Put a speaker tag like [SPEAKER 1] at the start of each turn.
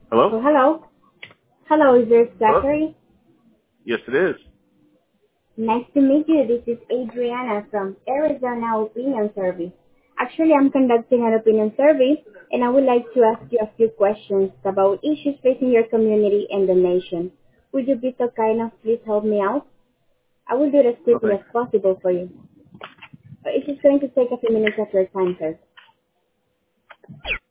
[SPEAKER 1] Hello?
[SPEAKER 2] Oh, hello. Hello, is this
[SPEAKER 1] Hello?
[SPEAKER 2] Zachary?
[SPEAKER 1] Yes, it is.
[SPEAKER 2] Nice to meet you. This is Adriana from Arizona Opinion Survey. Actually, I'm conducting an opinion survey, and I would like to ask you a few questions about issues facing your community and the nation. Would you be so kind of please help me out? I will do it as quickly
[SPEAKER 1] Okay.
[SPEAKER 2] as possible for you. It's just going to take a few minutes of your time, sir.